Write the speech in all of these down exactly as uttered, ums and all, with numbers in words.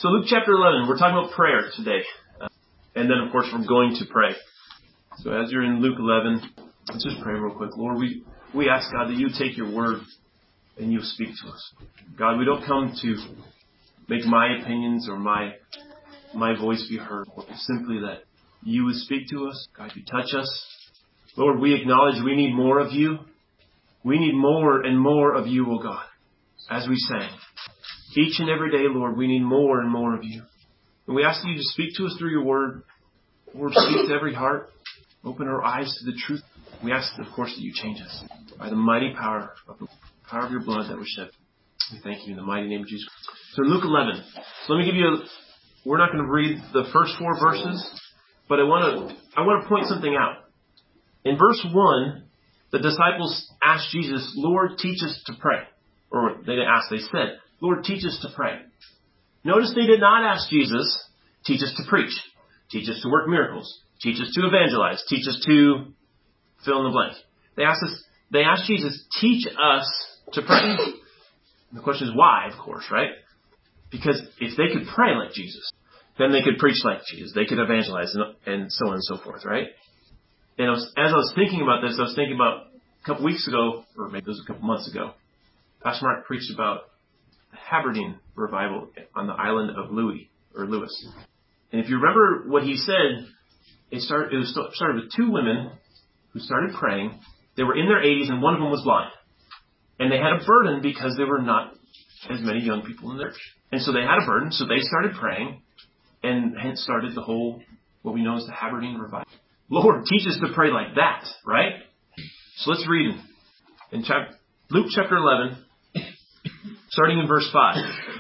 So Luke chapter eleven, we're talking about prayer today. Uh, and then, of course, we're going to pray. So as you're in Luke eleven, let's just pray real quick. Lord, we, we ask, God, that you take your word and you speak to us. God, we don't come to make my opinions or my my voice be heard. Simply that you would speak to us. God, you touch us. Lord, we acknowledge we need more of you. We need more and more of you, O God, as we sang. Each and every day, Lord, we need more and more of you. And we ask you to speak to us through your word. Lord, speak to every heart. Open our eyes to the truth. We ask, of course, that you change us by the mighty power of the power of your blood that was shed. We thank you in the mighty name of Jesus. So Luke eleven. So let me give you a, we're not going to read the first four verses, but I want to, I want to point something out. In verse one, the disciples asked Jesus, Lord, teach us to pray. Or they didn't ask, they said, Lord, teach us to pray. Notice they did not ask Jesus, teach us to preach, teach us to work miracles, teach us to evangelize, teach us to fill in the blank. They asked us, they asked Jesus, teach us to pray. And the question is why, of course, right? Because if they could pray like Jesus, then they could preach like Jesus. They could evangelize and, and so on and so forth, right? And I was, as I was thinking about this, I was thinking about a couple weeks ago, or maybe it was a couple months ago, Pastor Mark preached about the Hebridean revival on the island of Louis, or Lewis. And if you remember what he said, it started, it was started with two women who started praying. They were in their eighties and one of them was blind. And they had a burden because there were not as many young people in their church. And so they had a burden, so they started praying, and hence started the whole, what we know as the Hebridean revival. Lord, teach us to pray like that, right? So let's read in chapter, Luke chapter eleven, starting in verse five.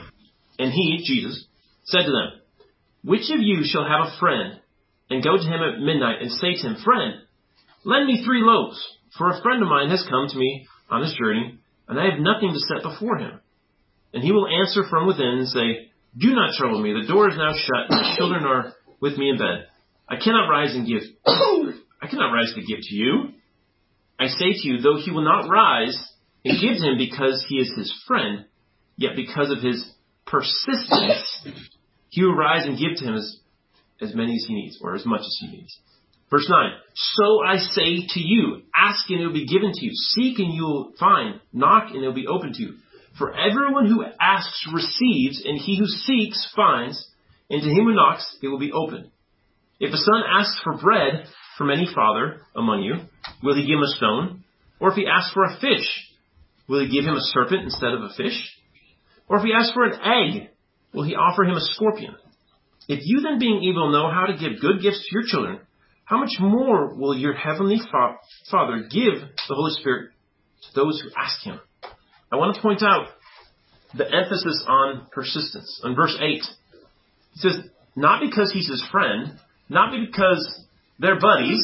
And he, Jesus, said to them, which of you shall have a friend and go to him at midnight and say to him, friend, lend me three loaves, for a friend of mine has come to me on this journey, and I have nothing to set before him. And he will answer from within and say, do not trouble me. The door is now shut, and the children are with me in bed. I cannot rise and give. I cannot rise to give to you. I say to you, though he will not rise and give to him because he is his friend, yet because of his persistence, he will rise and give to him as, as many as he needs, or as much as he needs. Verse nine, so I say to you, ask and it will be given to you. Seek and you will find. Knock and it will be opened to you. For everyone who asks receives, and he who seeks finds, and to him who knocks it will be opened. If a son asks for bread from any father among you, will he give him a stone? Or if he asks for a fish, will he give him a serpent instead of a fish? Or if he asks for an egg, will he offer him a scorpion? If you then being evil know how to give good gifts to your children, how much more will your heavenly fa- Father give the Holy Spirit to those who ask him? I want to point out the emphasis on persistence. In verse eight, he says, not because he's his friend, not because they're buddies,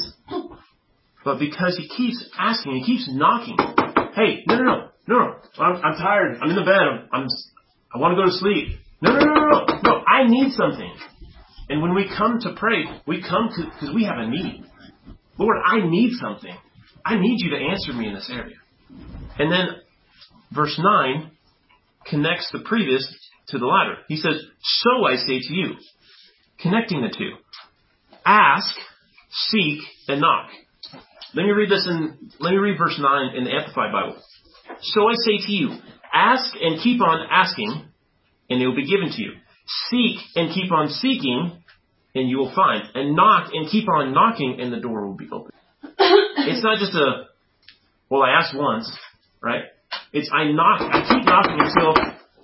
but because he keeps asking, he keeps knocking. Hey, no, no, no, no, no. I'm, I'm tired. I'm in the bed. I'm, I'm, I want to go to sleep. No, no, no, no, no. No, I need something. And when we come to pray, we come to because we have a need. Lord, I need something. I need you to answer me in this area. And then verse nine connects the previous to the latter. He says, so I say to you, connecting the two. Ask, seek, and knock. Let me read this in, let me read verse nine in the Amplified Bible. So I say to you, ask and keep on asking, and it will be given to you. Seek and keep on seeking, and you will find. And knock and keep on knocking, and the door will be open. It's not just a, well, I asked once, right? It's I knock, I keep knocking until,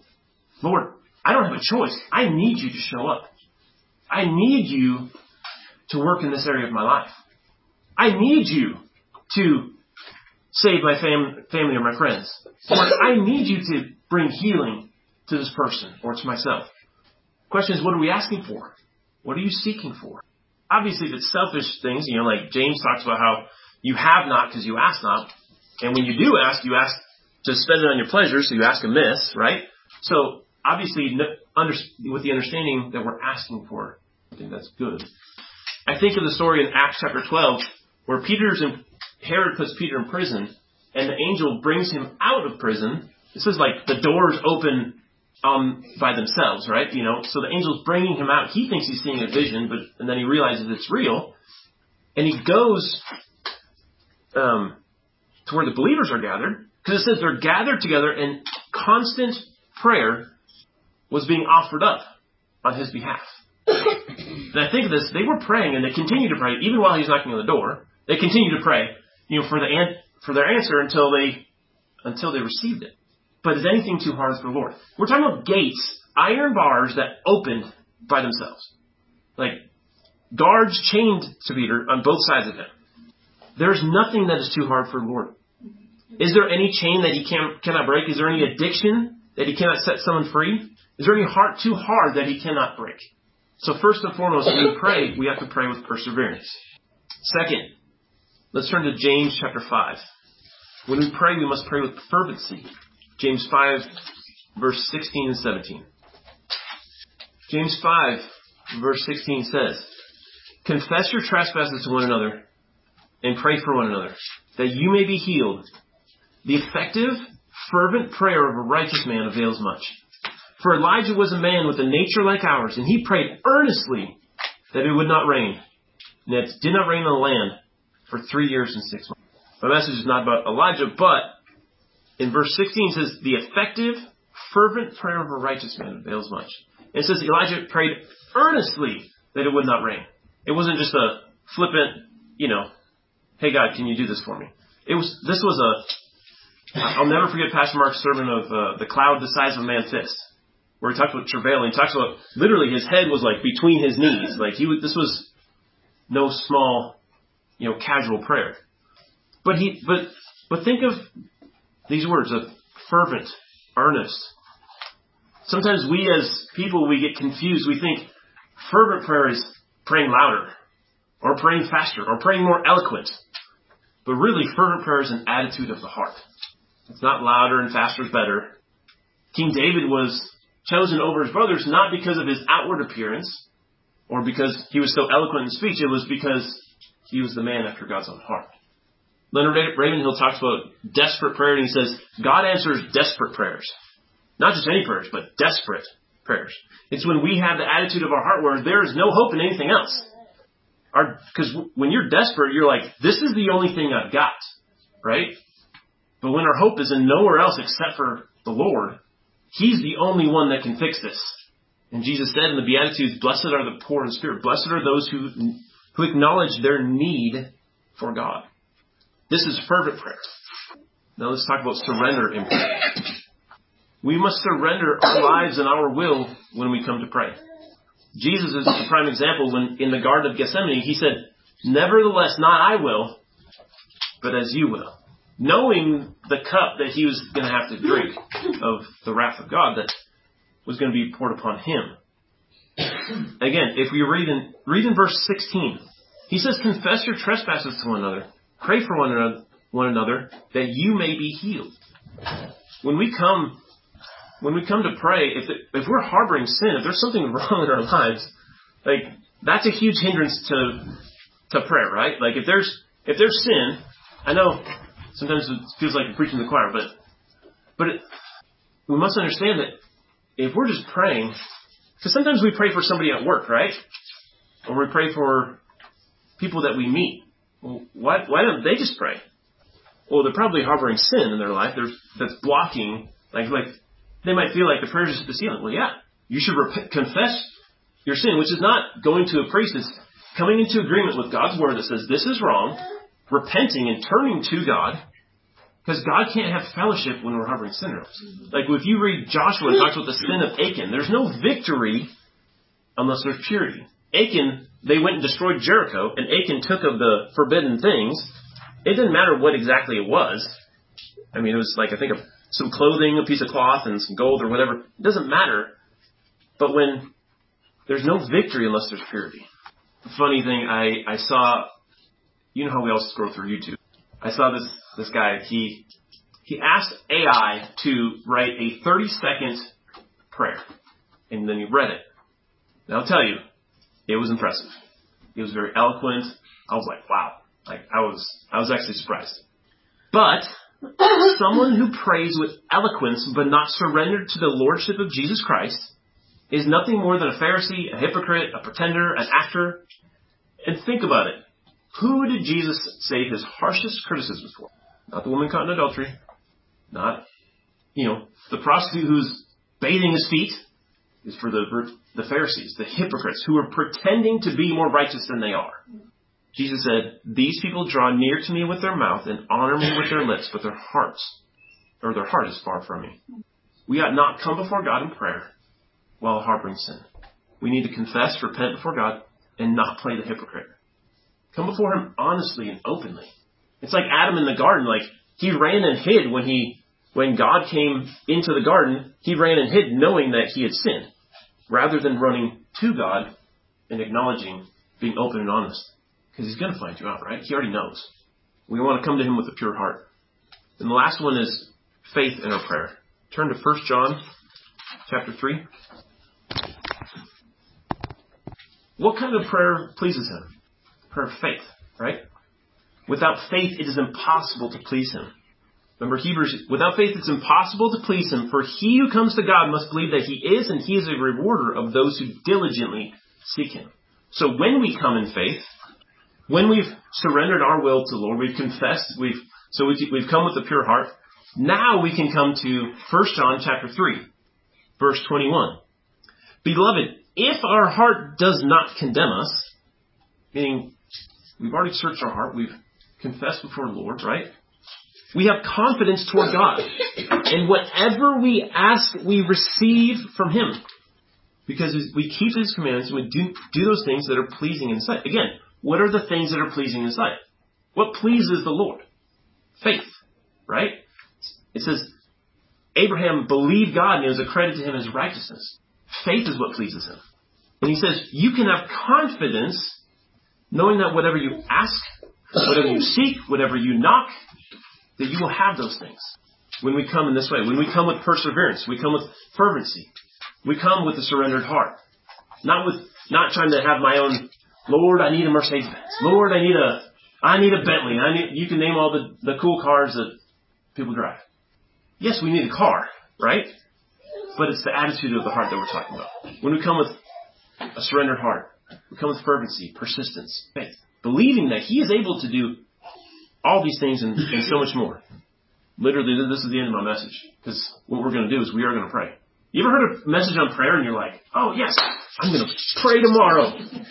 Lord, I don't have a choice. I need you to show up. I need you to work in this area of my life. I need you to save my fam- family or my friends. Lord, I need you to bring healing to this person or to myself. The question is, what are we asking for? What are you seeking for? Obviously, if it's selfish things, you know, like James talks about how you have not because you ask not. And when you do ask, you ask to spend it on your pleasure, so you ask amiss, right? So, obviously, with the understanding that we're asking for something that's good. I think of the story in Acts chapter twelve, where Peter's in, Herod puts Peter in prison, and the angel brings him out of prison. This is like the doors open um, by themselves, right? You know, so the angel's bringing him out. He thinks he's seeing a vision, but and then he realizes it's real. And he goes um, to where the believers are gathered, because it says they're gathered together and constant prayer was being offered up on his behalf. And I think of this, they were praying and they continued to pray, even while he's knocking on the door. They continued to pray, you know, for the an- for their answer until they until they received it. But is anything too hard for the Lord? We're talking about gates, iron bars that opened by themselves. Like guards chained to Peter on both sides of him. There's nothing that is too hard for the Lord. Is there any chain that he can, cannot break? Is there any addiction that he cannot set someone free? Is there any heart too hard that he cannot break? So first and foremost, when we pray, we have to pray with perseverance. Second, let's turn to James chapter five. When we pray, we must pray with fervency. James five, verse sixteen and seventeen. James five, verse sixteen says, "Confess your trespasses to one another and pray for one another, that you may be healed. The effective, fervent prayer of a righteous man avails much. For Elijah was a man with a nature like ours, and he prayed earnestly that it would not rain. And it did not rain on the land for three years and six months." My message is not about Elijah, but in verse sixteen it says, "The effective, fervent prayer of a righteous man avails much." And it says Elijah prayed earnestly that it would not rain. It wasn't just a flippant, you know, "Hey God, can you do this for me?" It was. This was a. I'll never forget Pastor Mark's sermon of uh, the cloud the size of a man's fist, where he talks about travail. And he talks about literally his head was like between his knees. Like he would. This was no small, you know, casual prayer. But he. But but think of these words of fervent, earnest. Sometimes we as people we get confused. We think fervent prayer is praying louder, or praying faster, or praying more eloquent. But really, fervent prayer is an attitude of the heart. It's not louder and faster is better. King David was chosen over his brothers not because of his outward appearance or because he was so eloquent in speech. It was because he was the man after God's own heart. Leonard Ravenhill talks about desperate prayer, and he says, God answers desperate prayers. Not just any prayers, but desperate prayers. It's when we have the attitude of our heart where there is no hope in anything else. Because when you're desperate, you're like, this is the only thing I've got, right? But when our hope is in nowhere else except for the Lord, He's the only one that can fix this. And Jesus said in the Beatitudes, blessed are the poor in spirit. Blessed are those who, who acknowledge their need for God. This is fervent prayer. Now let's talk about surrender in prayer. We must surrender our lives and our will when we come to pray. Jesus is a prime example when in the Garden of Gethsemane, he said, nevertheless, not I will, but as you will. Knowing the cup that he was going to have to drink of the wrath of God that was going to be poured upon him. Again, if we read in, read in verse sixteen, he says, confess your trespasses to one another. Pray for one another, one another that you may be healed. When we come When we come to pray, if it, if we're harboring sin, if there's something wrong in our lives, like that's a huge hindrance to to prayer, right? Like if there's if there's sin, I know sometimes it feels like you're preaching to the choir, but but it, we must understand that if we're just praying, because sometimes we pray for somebody at work, right? Or we pray for people that we meet. Well, why why don't they just pray? Well, they're probably harboring sin in their life. There's that's blocking, like like. They might feel like the prayer is just the ceiling. Well, yeah, you should rep- confess your sin, which is not going to a priest. It's coming into agreement with God's word that says this is wrong, repenting and turning to God, because God can't have fellowship when we're harboring sinners. Like if you read Joshua, it talks about the sin of Achan. There's no victory unless there's purity. Achan, they went and destroyed Jericho, and Achan took of the forbidden things. It didn't matter what exactly it was. I mean, it was like, I think, a some clothing, a piece of cloth, and some gold or whatever. It doesn't matter. But when there's no victory unless there's purity. The funny thing, I, I saw, you know how we all scroll through YouTube. I saw this this guy, he he asked A I to write a thirty second prayer. And then he read it. And I'll tell you, it was impressive. It was very eloquent. I was like, wow. Like I was I was actually surprised. But Someone who prays with eloquence but not surrendered to the lordship of Jesus Christ is nothing more than a Pharisee, a hypocrite, a pretender, an actor. And think about it. Who did Jesus say his harshest criticisms for? Not the woman caught in adultery. Not, you know, the prostitute who's bathing his feet. Is for the, the Pharisees, the hypocrites, who are pretending to be more righteous than they are. Jesus said, these people draw near to me with their mouth and honor me with their lips, but their hearts, or their heart is far from me. We ought not come before God in prayer while harboring sin. We need to confess, repent before God, and not play the hypocrite. Come before Him honestly and openly. It's like Adam in the garden. Like, he ran and hid when he, when God came into the garden. He ran and hid knowing that he had sinned, rather than running to God and acknowledging, being open and honest. Because He's going to find you out, right? He already knows. We want to come to Him with a pure heart. And the last one is faith in our prayer. Turn to First John chapter three. What kind of prayer pleases Him? Prayer of faith, right? Without faith, it is impossible to please Him. Remember Hebrews, without faith, it's impossible to please Him, for he who comes to God must believe that He is, and He is a rewarder of those who diligently seek Him. So when we come in faith, when we've surrendered our will to the Lord, we've confessed, we've so we've, we've come with a pure heart, now we can come to First John chapter three, verse twenty-one. Beloved, if our heart does not condemn us, meaning we've already searched our heart, we've confessed before the Lord, right? We have confidence toward God. And whatever we ask, we receive from Him. Because we keep His commands and we do, do those things that are pleasing in sight. Again, what are the things that are pleasing in sight? What pleases the Lord? Faith, right? It says, Abraham believed God and it was accredited to him as righteousness. Faith is what pleases Him. And He says, you can have confidence knowing that whatever you ask, whatever you seek, whatever you knock, that you will have those things. When we come in this way, when we come with perseverance, we come with fervency. We come with a surrendered heart. Not with, not trying to have my own, Lord, I need a Mercedes-Benz. Lord, I need a, I need a Bentley. I need, you can name all the, the cool cars that people drive. Yes, we need a car, right? But it's the attitude of the heart that we're talking about. When we come with a surrendered heart, we come with fervency, persistence, faith, believing that He is able to do all these things and, and so much more. Literally, this is the end of my message. Because what we're going to do is we are going to pray. You ever heard a message on prayer and you're like, oh yes, I'm going to pray tomorrow.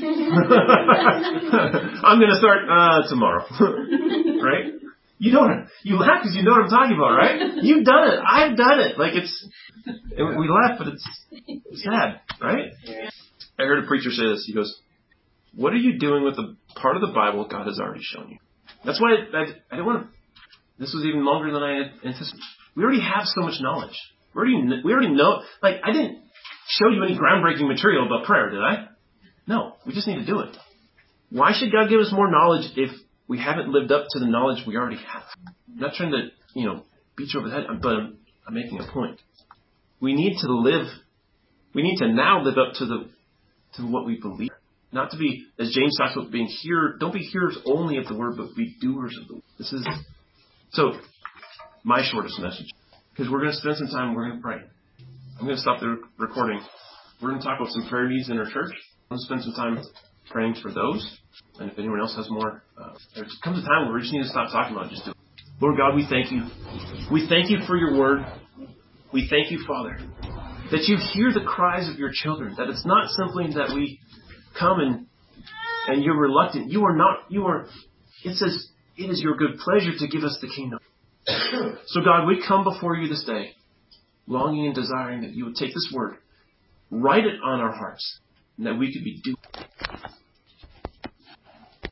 I'm going to start uh, tomorrow. Right? You know what? You laugh because you know what I'm talking about, right? You've done it. I've done it. Like it's, it, we laugh, but it's, it's sad, right? I heard a preacher say this. He goes, what are you doing with the part of the Bible God has already shown you? That's why I, I, I didn't want to, this was even longer than I had anticipated. We already have so much knowledge. We already, we already know, like I didn't show you any groundbreaking material about prayer, did I? No, we just need to do it. Why should God give us more knowledge if we haven't lived up to the knowledge we already have? I'm not trying to, you know, beat you over the head, but I'm, I'm making a point. We need to live, we need to now live up to the, to what we believe. Not to be, as James talks about being hearers, don't be hearers only of the word, but be doers of the word. This is, so, my shortest message. Because we're going to spend some time, we're going to pray. I'm going to stop the recording. We're going to talk about some prayer needs in our church. I'm going to spend some time praying for those. And if anyone else has more, uh, there comes a time where we just need to stop talking about it. Just do it. Lord God, we thank You. We thank You for Your word. We thank You, Father, that You hear the cries of Your children. That it's not simply that we come and and You're reluctant. You are not, you are, it says, it is Your good pleasure to give us the kingdom. So God, we come before You this day, longing and desiring that You would take this word, write it on our hearts, and that we could be doers.